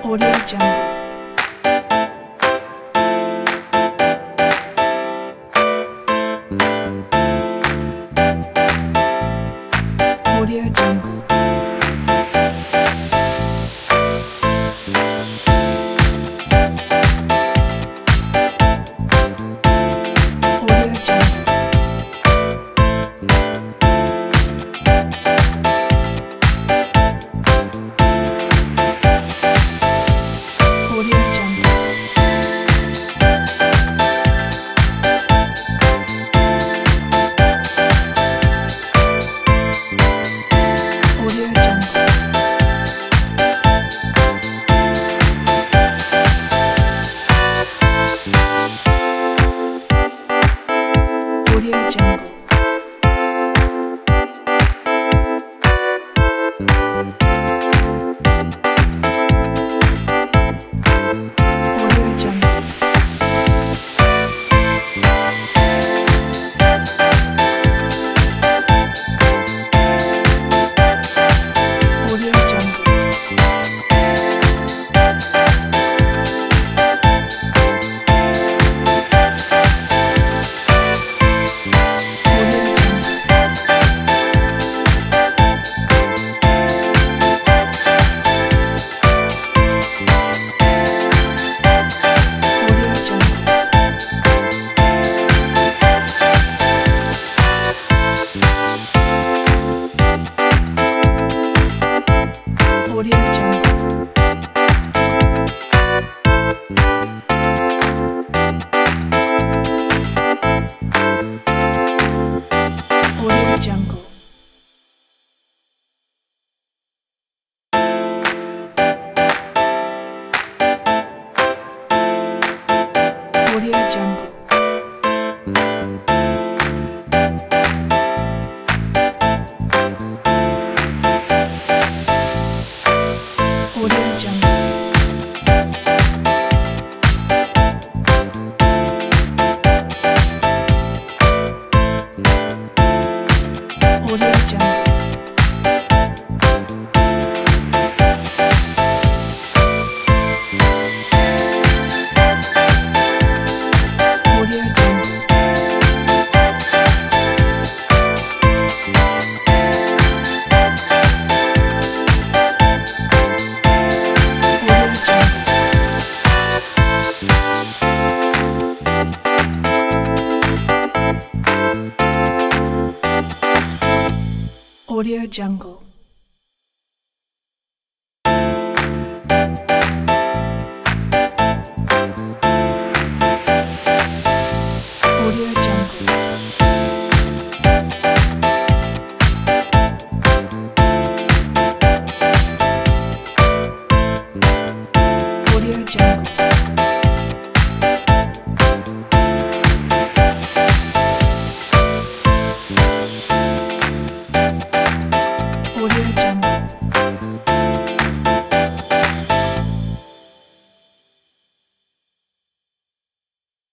Audio Jungle. Audio Jungle. Audio Jungle. Audio Jungle. Audio Jungle. Audio Jungle. Audio Jungle. Audio Jungle. Audio Jungle. Audio Jungle. Audio Jungle. Audio Jungle. Audio Jungle. Audio Jungle. Audio Jungle. Audio Jungle. Audio Jungle. Audio Jungle.